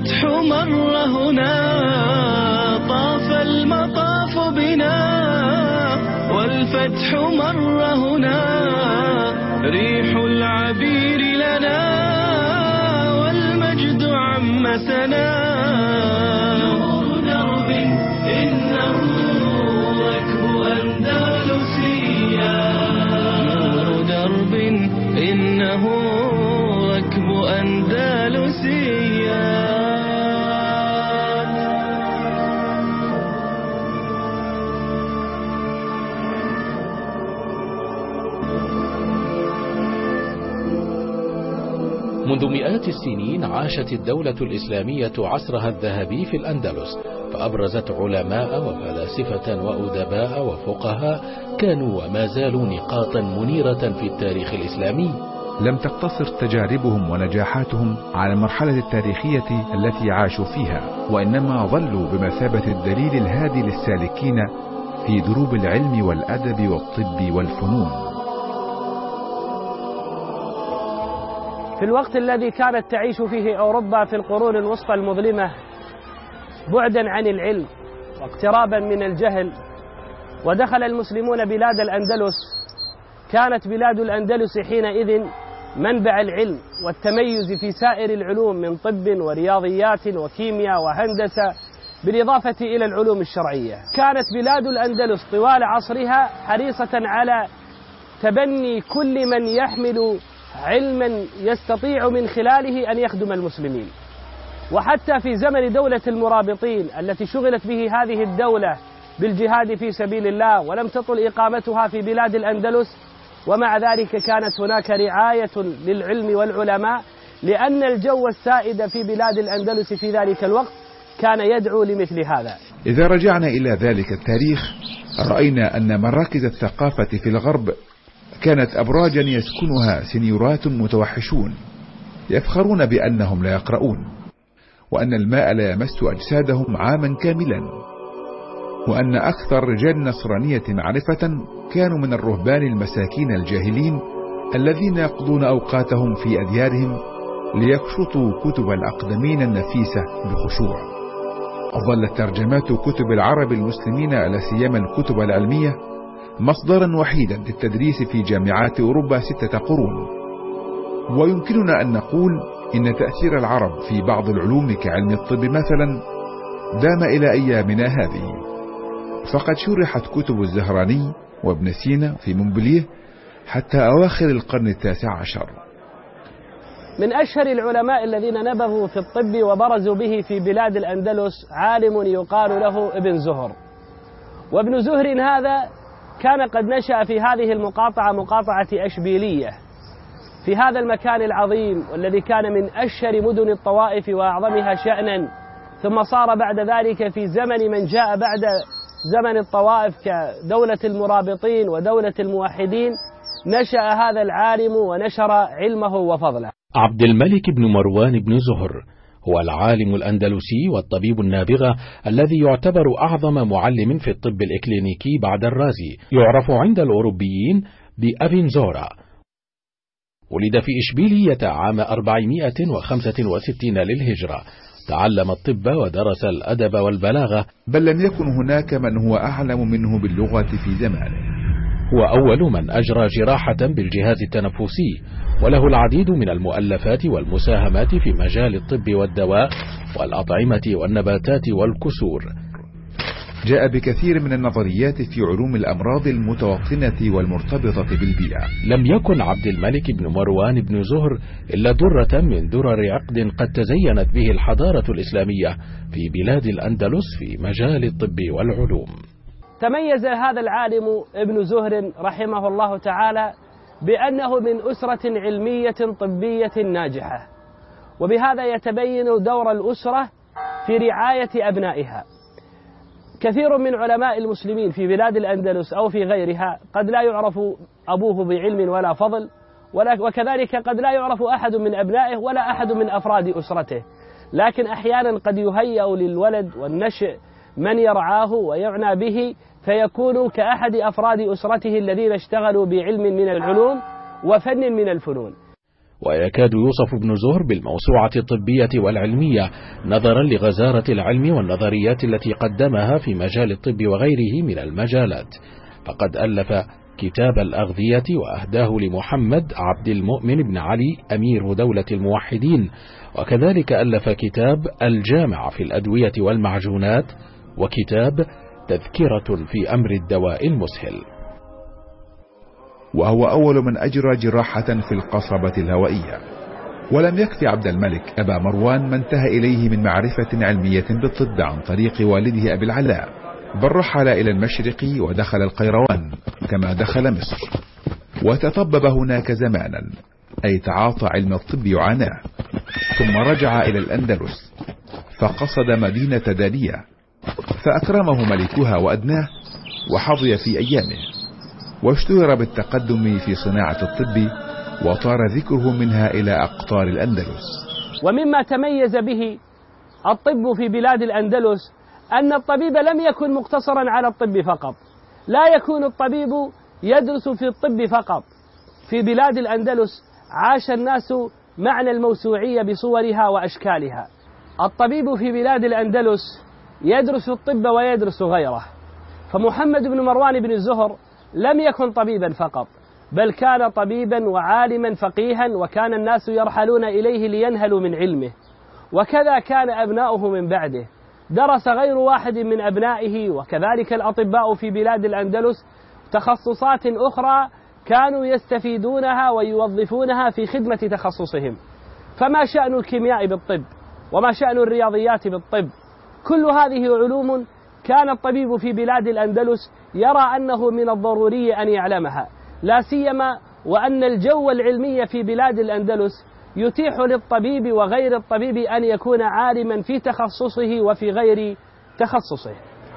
والفتح مر هنا طاف المطاف بنا والفتح مر هنا ريح العبير لنا والمجد عم سنا نور درب إنه ركب أندلسيا نور درب إنه ركب أندلسيا. منذ مئات السنين عاشت الدولة الإسلامية عصرها الذهبي في الأندلس، فأبرزت علماء وفلاسفة وأدباء وفقهاء كانوا وما زالوا نقاطا منيرة في التاريخ الإسلامي. لم تقتصر تجاربهم ونجاحاتهم على المرحلة التاريخية التي عاشوا فيها، وإنما ظلوا بمثابة الدليل الهادي للسالكين في دروب العلم والأدب والطب والفنون. في الوقت الذي كانت تعيش فيه أوروبا في القرون الوسطى المظلمة بعدا عن العلم واقترابا من الجهل، ودخل المسلمون بلاد الأندلس، كانت بلاد الأندلس حينئذ منبع العلم والتميز في سائر العلوم من طب ورياضيات وكيمياء وهندسة، بالإضافة إلى العلوم الشرعية. كانت بلاد الأندلس طوال عصرها حريصة على تبني كل من يحمل علما يستطيع من خلاله أن يخدم المسلمين. وحتى في زمن دولة المرابطين التي شغلت به هذه الدولة بالجهاد في سبيل الله ولم تطل إقامتها في بلاد الأندلس، ومع ذلك كانت هناك رعاية للعلم والعلماء، لأن الجو السائد في بلاد الأندلس في ذلك الوقت كان يدعو لمثل هذا. إذا رجعنا إلى ذلك التاريخ رأينا أن مراكز الثقافة في الغرب كانت أبراجا يسكنها سنيورات متوحشون يفخرون بأنهم لا يقرؤون، وأن الماء لا يمس أجسادهم عاما كاملا، وأن أكثر رجال النصرانية معرفة كانوا من الرهبان المساكين الجاهلين الذين يقضون أوقاتهم في أديارهم ليكشطوا كتب الأقدمين النفيسة بخشوع. ظلت ترجمات كتب العرب المسلمين لا سيما الكتب العلمية مصدرا وحيدا للتدريس في جامعات أوروبا 6 قرون، ويمكننا أن نقول إن تأثير العرب في بعض العلوم كعلم الطب مثلا دام إلى أيامنا هذه، فقد شرحت كتب الزهراني وابن سينا في مونبليه حتى أواخر القرن 19. من أشهر العلماء الذين نبغوا في الطب وبرزوا به في بلاد الأندلس عالم يقال له ابن زهر. وابن زهر هذا كان قد نشأ في هذه المقاطعة، مقاطعة أشبيلية، في هذا المكان العظيم والذي كان من أشهر مدن الطوائف وأعظمها شأنا، ثم صار بعد ذلك في زمن من جاء بعد زمن الطوائف كدولة المرابطين ودولة الموحدين، نشأ هذا العالم ونشر علمه وفضله. عبد الملك بن مروان بن زهر هو العالم الأندلسي والطبيب النابغة الذي يعتبر أعظم معلم في الطب الإكلينيكي بعد الرازي، يعرف عند الأوروبيين بأفنزورا. ولد في إشبيلية عام 465 للهجرة، تعلم الطب ودرس الأدب والبلاغة، بل لم يكن هناك من هو أعلم منه باللغة في زمانه. هو أول من أجرى جراحة بالجهاز التنفسي، وله العديد من المؤلفات والمساهمات في مجال الطب والدواء والأطعمة والنباتات والكسور. جاء بكثير من النظريات في علوم الأمراض المتوطنة والمرتبطة بالبيئة. لم يكن عبد الملك بن مروان بن زهر إلا درة من درر عقد قد تزينت به الحضارة الإسلامية في بلاد الأندلس في مجال الطب والعلوم. تميز هذا العالم ابن زهر رحمه الله تعالى بأنه من أسرة علمية طبية ناجحة، وبهذا يتبين دور الأسرة في رعاية أبنائها. كثير من علماء المسلمين في بلاد الأندلس أو في غيرها قد لا يعرف أبوه بعلم ولا فضل، وكذلك قد لا يعرف أحد من أبنائه ولا أحد من أفراد أسرته، لكن أحيانا قد يهيأ للولد والنشء من يرعاه ويعنى به، فيكون كأحد أفراد أسرته الذين اشتغلوا بعلم من العلوم وفن من الفنون. ويكاد يوصف ابن زهر بالموسوعة الطبية والعلمية نظرا لغزارة العلم والنظريات التي قدمها في مجال الطب وغيره من المجالات، فقد ألف كتاب الأغذية وأهداه لمحمد عبد المؤمن بن علي أمير دولة الموحدين، وكذلك ألف كتاب الجامع في الأدوية والمعجونات، وكتاب تذكرة في أمر الدواء المسهل. وهو أول من أجرى جراحة في القصبة الهوائية. ولم يكفي عبد الملك أبا مروان ما انتهى إليه من معرفة علمية بالطب عن طريق والده أبي العلاء، بل رحل إلى المشرق ودخل القيروان كما دخل مصر، وتطبب هناك زمانا، أي تعاطى علم الطب وعاناه، ثم رجع إلى الأندلس فقصد مدينة دالية فأكرمه ملكها وأدناه وحظي في أيامه، واشتهر بالتقدم في صناعة الطب، وطار ذكره منها إلى أقطار الأندلس. ومما تميز به الطب في بلاد الأندلس أن الطبيب لم يكن مقتصرا على الطب فقط، لا يكون الطبيب يدرس في الطب فقط. في بلاد الأندلس عاش الناس معنى الموسوعية بصورها وأشكالها. الطبيب في بلاد الأندلس يدرس الطب ويدرس غيره، فمحمد بن مروان بن الزهر لم يكن طبيبا فقط، بل كان طبيبا وعالما فقيها، وكان الناس يرحلون إليه لينهلوا من علمه، وكذا كان أبناؤه من بعده. درس غير واحد من أبنائه وكذلك الأطباء في بلاد الأندلس تخصصات أخرى كانوا يستفيدونها ويوظفونها في خدمة تخصصهم. فما شأن الكيمياء بالطب، وما شأن الرياضيات بالطب، كل هذه علوم كان الطبيب في بلاد الأندلس يرى أنه من الضروري أن يعلمها، لا سيما وأن الجو العلمي في بلاد الأندلس يتيح للطبيب وغير الطبيب أن يكون عالما في تخصصه وفي غير تخصصه.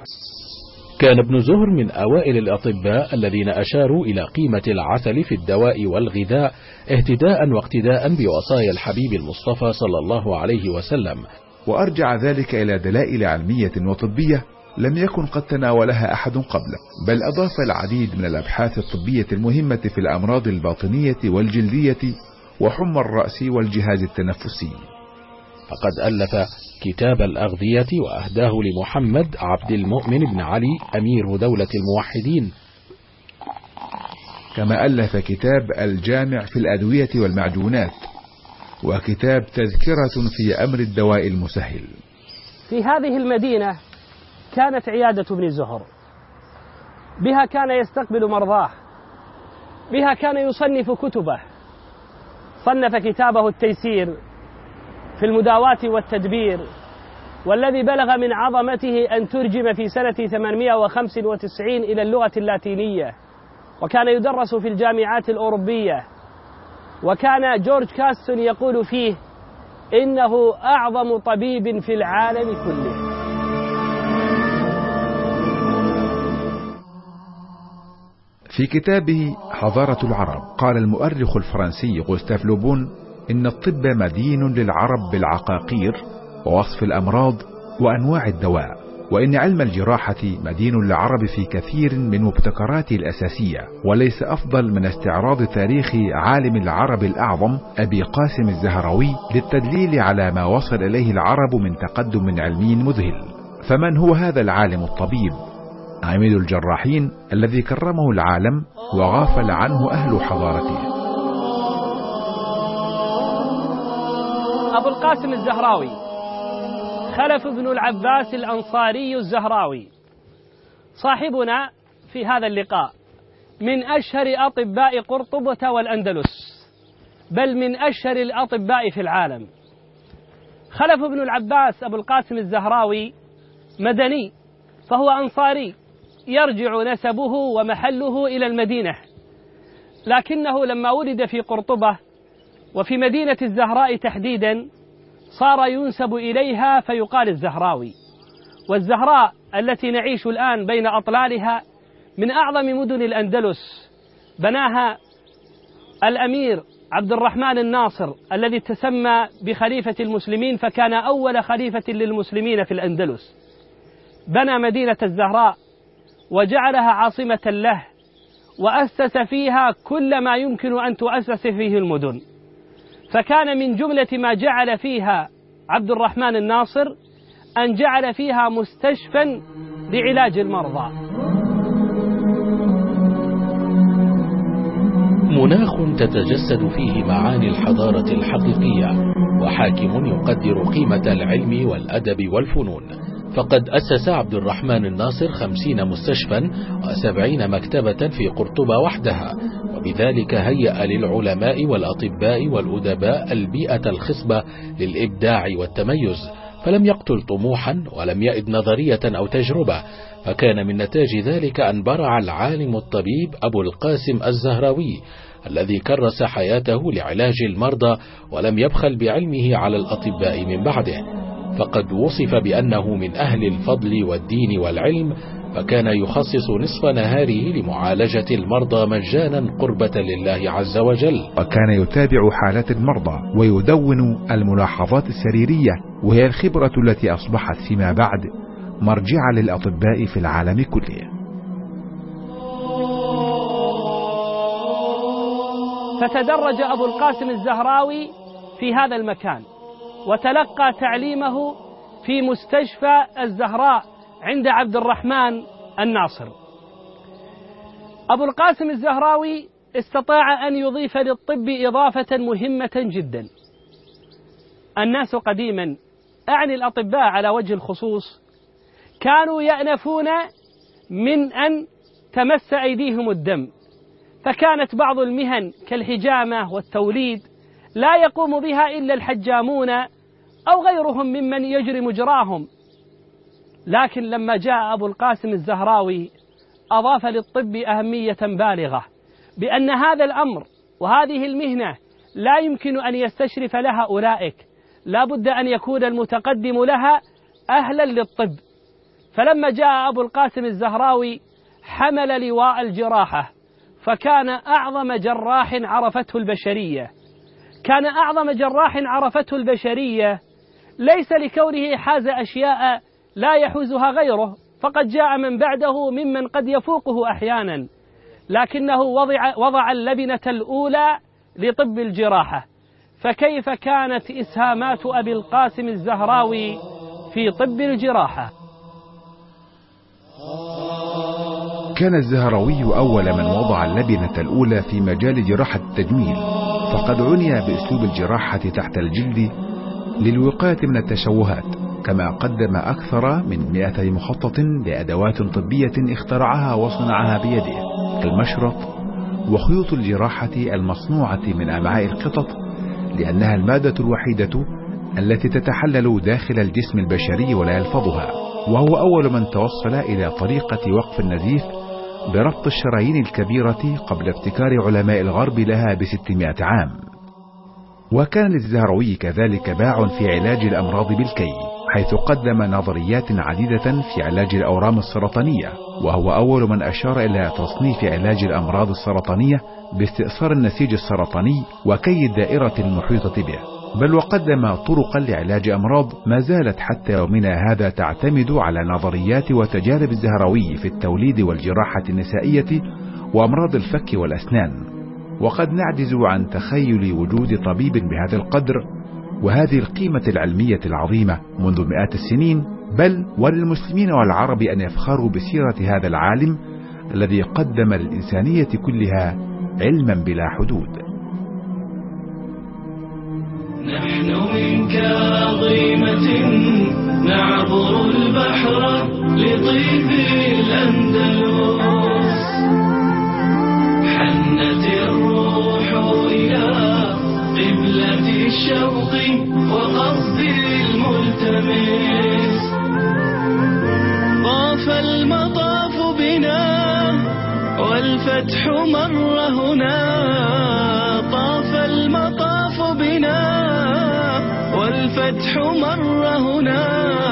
كان ابن زهر من أوائل الأطباء الذين أشاروا إلى قيمة العسل في الدواء والغذاء اهتداء واقتداء بوصايا الحبيب المصطفى صلى الله عليه وسلم، وأرجع ذلك إلى دلائل علمية وطبية لم يكن قد تناولها أحد قبله، بل أضاف العديد من الأبحاث الطبية المهمة في الأمراض الباطنية والجلدية وحمى الرأس والجهاز التنفسي. فقد ألف كتاب الأغذية وأهداه لمحمد عبد المؤمن بن علي أمير دولة الموحدين، كما ألف كتاب الجامع في الأدوية والمعجونات، وكتاب تذكرة في أمر الدواء المسهل. في هذه المدينة كانت عيادة ابن زهر، بها كان يستقبل مرضاه، بها كان يصنف كتبه. صنف كتابه التيسير في المداواة والتدبير، والذي بلغ من عظمته أن ترجم في سنة 895 إلى اللغة اللاتينية، وكان يدرس في الجامعات الأوروبية. وكان جورج كاستون يقول فيه إنه أعظم طبيب في العالم كله. في كتابه حضارة العرب قال المؤرخ الفرنسي غوستاف لوبون إن الطب مدين للعرب بالعقاقير ووصف الأمراض وأنواع الدواء، وإن علم الجراحة مدين للعرب في كثير من مبتكراته الأساسية، وليس أفضل من استعراض تاريخ عالم العرب الأعظم أبي قاسم الزهراوي للتدليل على ما وصل إليه العرب من تقدم علمي مذهل. فمن هو هذا العالم الطبيب عميد الجراحين الذي كرمه العالم وغافل عنه أهل حضارته؟ أبو القاسم الزهراوي خلف بن العباس الأنصاري الزهراوي، صاحبنا في هذا اللقاء، من أشهر أطباء قرطبة والأندلس، بل من أشهر الأطباء في العالم. خلف بن العباس أبو القاسم الزهراوي مدني، فهو أنصاري يرجع نسبه ومحله إلى المدينة، لكنه لما ولد في قرطبة وفي مدينة الزهراء تحديدا صار ينسب إليها فيقال الزهراوي. والزهراء التي نعيش الآن بين أطلالها من أعظم مدن الأندلس، بناها الأمير عبد الرحمن الناصر الذي تسمى بخليفة المسلمين، فكان أول خليفة للمسلمين في الأندلس. بنى مدينة الزهراء وجعلها عاصمة له، وأسس فيها كل ما يمكن أن تؤسس فيه المدن. فكان من جملة ما جعل فيها عبد الرحمن الناصر أن جعل فيها مستشفى لعلاج المرضى. مناخ تتجسد فيه معاني الحضارة الحقيقية، وحاكم يقدر قيمة العلم والأدب والفنون. فقد أسس عبد الرحمن الناصر 50 مستشفى و70 مكتبة في قرطبة وحدها، وبذلك هيأ للعلماء والأطباء والأدباء البيئة الخصبة للإبداع والتميز، فلم يقتل طموحا ولم يئد نظرية أو تجربة. فكان من نتاج ذلك أن برع العالم الطبيب أبو القاسم الزهراوي الذي كرس حياته لعلاج المرضى ولم يبخل بعلمه على الأطباء من بعده، فقد وصف بأنه من أهل الفضل والدين والعلم، فكان يخصص نصف نهاره لمعالجة المرضى مجانا قربة لله عز وجل. وكان يتابع حالات المرضى ويدون الملاحظات السريرية، وهي الخبرة التي أصبحت فيما بعد مرجعا للأطباء في العالم كله. فتدرج أبو القاسم الزهراوي في هذا المكان، وتلقى تعليمه في مستشفى الزهراء عند عبد الرحمن الناصر. أبو القاسم الزهراوي استطاع أن يضيف للطب إضافة مهمة جدا. الناس قديما، أعني الأطباء على وجه الخصوص، كانوا يأنفون من أن تمس أيديهم الدم، فكانت بعض المهن كالحجامة والتوليد لا يقوم بها إلا الحجامون أو غيرهم ممن يجري مجراهم. لكن لما جاء أبو القاسم الزهراوي أضاف للطب أهمية بالغة، بأن هذا الأمر وهذه المهنة لا يمكن أن يستشرف لها أولئك، لا بد أن يكون المتقدم لها أهلا للطب. فلما جاء أبو القاسم الزهراوي حمل لواء الجراحة، فكان أعظم جراح عرفته البشرية. كان أعظم جراح عرفته البشرية ليس لكونه حاز أشياء لا يحوزها غيره، فقد جاء من بعده ممن قد يفوقه أحيانا، لكنه وضع اللبنة الأولى لطب الجراحة. فكيف كانت إسهامات أبي القاسم الزهراوي في طب الجراحة؟ كان الزهراوي أول من وضع اللبنة الأولى في مجال جراحة التجميل، فقد عني بأسلوب الجراحة تحت الجلد للوقاية من التشوهات، كما قدم أكثر من 200 مخطط لأدوات طبية اخترعها وصنعها بيده، كالمشرط وخيوط الجراحة المصنوعة من أمعاء القطط، لأنها المادة الوحيدة التي تتحلل داخل الجسم البشري ولا يلفظها، وهو أول من توصل إلى طريقة وقف النزيف بربط الشرايين الكبيرة قبل ابتكار علماء الغرب لها ب600 عام. وكان للزهراوي كذلك باع في علاج الأمراض بالكي، حيث قدم نظريات عديدة في علاج الأورام السرطانية، وهو أول من أشار إلى تصنيف علاج الأمراض السرطانية باستئصال النسيج السرطاني وكي الدائرة المحيطة به، بل وقدم طرقا لعلاج أمراض ما زالت حتى يومنا هذا تعتمد على نظريات وتجارب الزهراوي في التوليد والجراحة النسائية وأمراض الفك والأسنان. وقد نعجز عن تخيل وجود طبيب بهذا القدر وهذه القيمة العلمية العظيمة منذ مئات السنين، بل وللمسلمين والعرب أن يفخروا بسيرة هذا العالم الذي قدم للإنسانية كلها علما بلا حدود. نحن من كاظيمة نعبر البحر لطيب الأندلس، حنت الروح إلى قبلة الشوق وقصد الملتمس، طاف المطاف بنا والفتح مر هنا، طاف المطاف بنا والفتح مر هنا،